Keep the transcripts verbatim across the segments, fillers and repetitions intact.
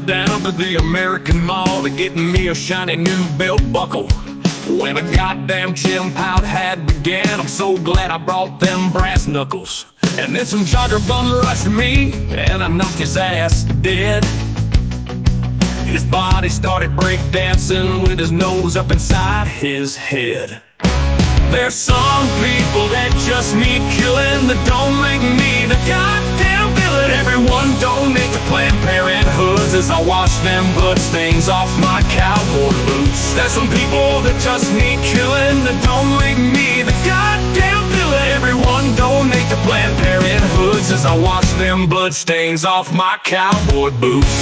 went down to the American Mall to get me a shiny new belt buckle. When a goddamn gym pout had began, I'm so glad I brought them brass knuckles. And then some jogger bum rushed me, and I knocked his ass dead. His body started breakdancing with his nose up inside his head. There's some people that just need killing, that don't make me the goddamn villain. Everyone donate to Planned Parenthood as I wash them bloodstains off my cowboy boots. There's some people that just need killing, that don't make me the goddamn villain. Everyone donate to Planned Parenthood as I wash them bloodstains off my cowboy boots.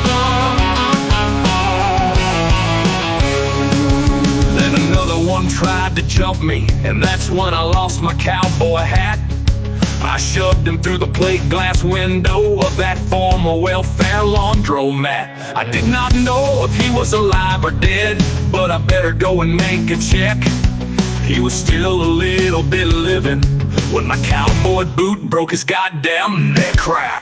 One tried to jump me, and that's when I lost my cowboy hat. I shoved him through the plate glass window of that former welfare laundromat. I did not know if he was alive or dead, but I better go and make a check. He was still a little bit living when my cowboy boot broke his goddamn neck crack.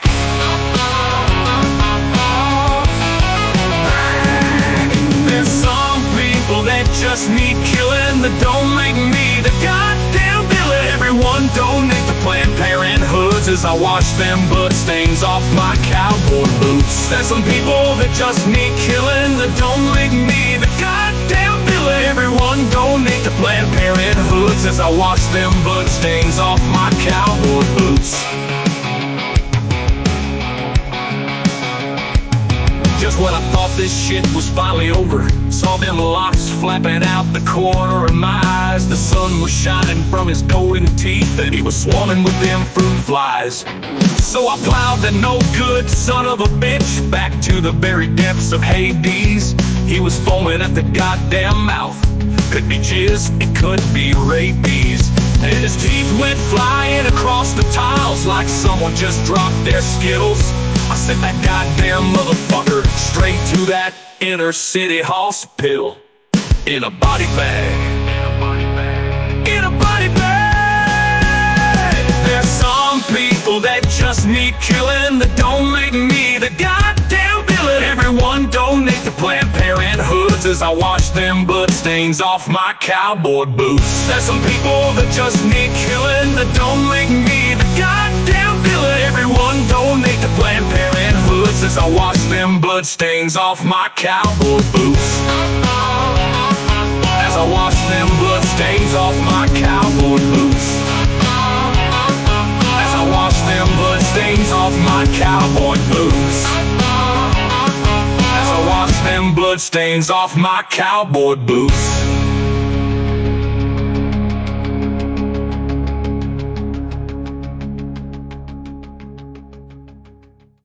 There's some people that just need killing, that don't make me the goddamn villain. Everyone donate to Planned Parenthood as I wash them bloodstains off my cowboy boots. There's some people that just need killing, that don't make me the goddamn villain. Everyone donate to Planned Parenthood as I wash them bloodstains off my cowboy boots. Just when I thought this shit was finally over, saw them locks flapping out the corner of my eyes. The sun was shining from his golden teeth, and he was swarming with them fruit flies. So I plowed the no good son of a bitch back to the very depths of Hades. He was foaming at the goddamn mouth. Could be jizz, it could be rabies. And his teeth went flying across the tiles like someone just dropped their Skittles. I sent that goddamn motherfucker straight to that inner city hospital in a body bag. In a body bag. There's some people that just need killing, that don't make me the goddamn villain. Everyone donate to Planned Parenthood as I wash them bloodstains off my cowboy boots. There's some people that just need killing, that don't make me the goddamn villain. Everyone donate to Planned Parenthood as I wash them bloodstains off my cowboy boots. As I wash them bloodstains off my cowboy boots. As I wash them bloodstains off my cowboy boots. As I wash them bloodstains off my cowboy boots.